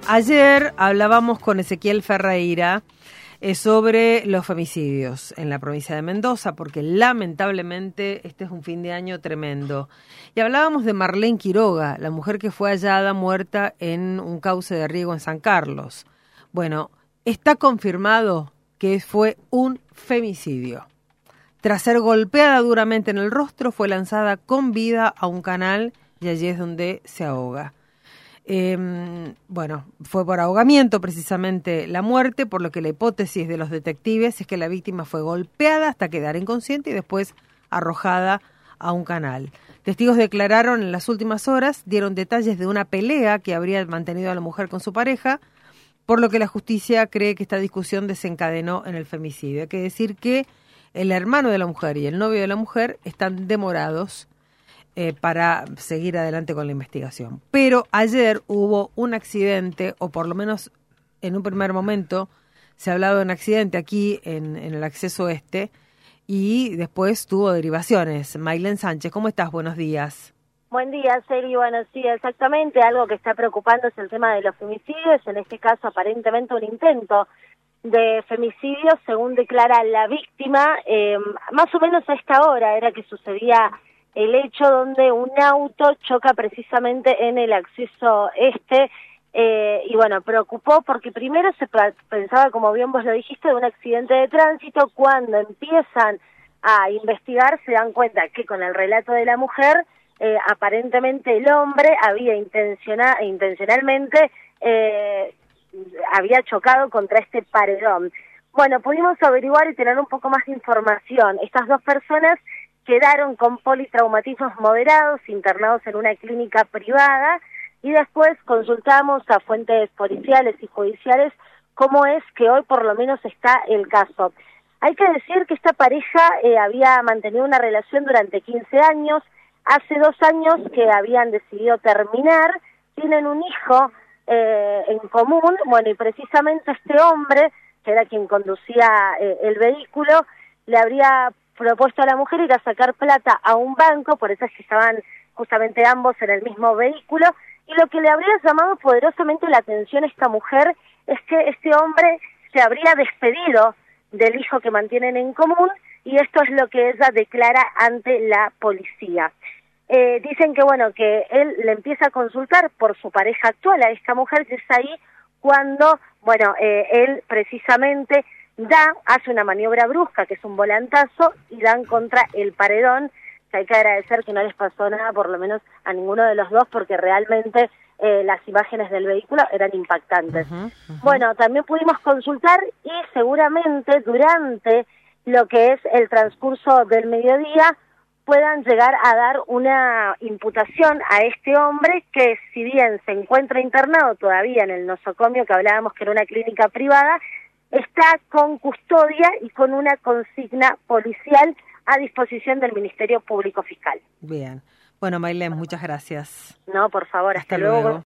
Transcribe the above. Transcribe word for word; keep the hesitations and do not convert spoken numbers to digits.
Ayer hablábamos con Ezequiel Ferreira eh, sobre los femicidios en la provincia de Mendoza, porque lamentablemente este es un fin de año tremendo. Y hablábamos de Marlene Quiroga, la mujer que fue hallada muerta en un cauce de riego en San Carlos. Bueno, está confirmado que fue un femicidio. Tras ser golpeada duramente en el rostro, fue lanzada con vida a un canal y allí es donde se ahoga. Eh, bueno, fue por ahogamiento precisamente la muerte, por lo que la hipótesis de los detectives es que la víctima fue golpeada hasta quedar inconsciente y después arrojada a un canal. Testigos declararon en las últimas horas, dieron detalles de una pelea que habría mantenido a la mujer con su pareja, por lo que la justicia cree que esta discusión desencadenó en el femicidio. Hay que decir que el hermano de la mujer y el novio de la mujer están demorados Eh, para seguir adelante con la investigación. Pero ayer hubo un accidente, o por lo menos en un primer momento se ha hablado de un accidente aquí en, en el acceso este, y después tuvo derivaciones. Maylén Sánchez, ¿cómo estás? Buenos días. Buen día, Seri. Bueno, sí, exactamente. Algo que está preocupando es el tema de los femicidios, en este caso aparentemente un intento de femicidio, según declara la víctima. Eh, más o menos a esta hora era que sucedía el hecho donde un auto choca precisamente en el acceso este, eh, y bueno, preocupó porque primero se pensaba, como bien vos lo dijiste, de un accidente de tránsito. Cuando empiezan a investigar se dan cuenta que con el relato de la mujer, eh, aparentemente el hombre había intenciona, intencionalmente eh, había chocado contra este paredón. Bueno, pudimos averiguar y tener un poco más de información. Estas dos personas quedaron con politraumatismos moderados, internados en una clínica privada, y después consultamos a fuentes policiales y judiciales cómo es que hoy por lo menos está el caso. Hay que decir que esta pareja eh, había mantenido una relación durante quince años, hace dos años que habían decidido terminar, tienen un hijo eh, en común, bueno, y precisamente este hombre, que era quien conducía eh, el vehículo, le habría propuesto a la mujer ir a sacar plata a un banco, por eso es que estaban justamente ambos en el mismo vehículo, y lo que le habría llamado poderosamente la atención a esta mujer es que este hombre se habría despedido del hijo que mantienen en común, y esto es lo que ella declara ante la policía. Eh, dicen que bueno, que él le empieza a consultar por su pareja actual a esta mujer, que es ahí cuando, bueno, eh, él precisamente da, hace una maniobra brusca, que es un volantazo, y dan contra el paredón, que hay que agradecer que no les pasó nada, por lo menos a ninguno de los dos, porque realmente eh, las imágenes del vehículo eran impactantes. Uh-huh, uh-huh. Bueno, también pudimos consultar y seguramente durante lo que es el transcurso del mediodía puedan llegar a dar una imputación a este hombre que, si bien se encuentra internado todavía en el nosocomio que hablábamos que era una clínica privada, está con custodia y con una consigna policial a disposición del Ministerio Público Fiscal. Bien. Bueno, Maylén, muchas gracias. No, por favor, hasta, hasta luego. luego.